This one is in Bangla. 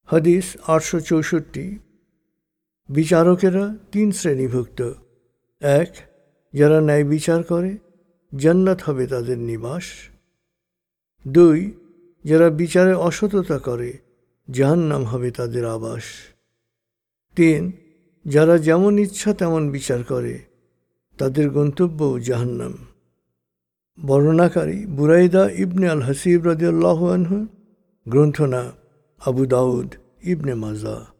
হাদিস 864। বিচারকেরা 3 শ্রেণীভুক্ত। 1, যারা ন্যায় বিচার করে, জান্নাত হবে তাদের নিবাস। 2, যারা বিচারে অসততা করে, জাহান্নাম হবে তাদের আবাস। 3, যারা যেমন ইচ্ছা তেমন বিচার করে, তাদের গন্তব্যও জাহান্নাম। বর্ণনাকারী বুরাইদা ইবনে আল হাসিব রাদিয়াল্লাহু আনহু। গ্রন্থনা আবু দাউদ, ইবনে মাজাহ।